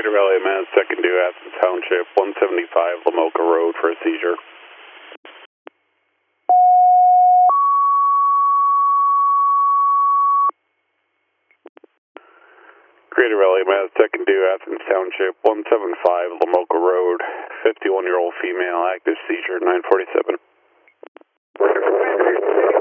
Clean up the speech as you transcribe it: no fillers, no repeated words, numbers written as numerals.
Greater Valley Mass, second due Athens Township, 175 Lamoka Road for a seizure. Greater Valley Mass, second due Athens Township, 175 Lamoka Road, 51-year-old female, active seizure, 947.